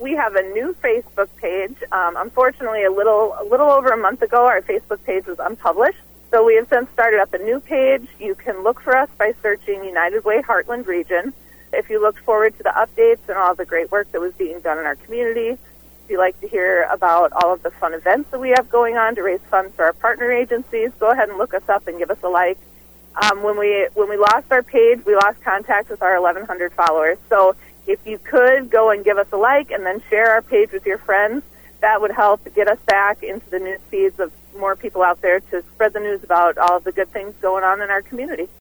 We have a new Facebook page. Unfortunately, a little over a month ago, our Facebook page was unpublished. So we have since started up a new page. You can look for us by searching United Way Heartland Region. If you look forward to the updates and all the great work that was being done in our community, if you like to hear about all of the fun events that we have going on to raise funds for our partner agencies, go ahead and look us up and give us a like. When we lost our page, we lost contact with our 1,100 followers. So if you could go and give us a like and then share our page with your friends, that would help get us back into the news feeds of more people out there to spread the news about all of the good things going on in our community.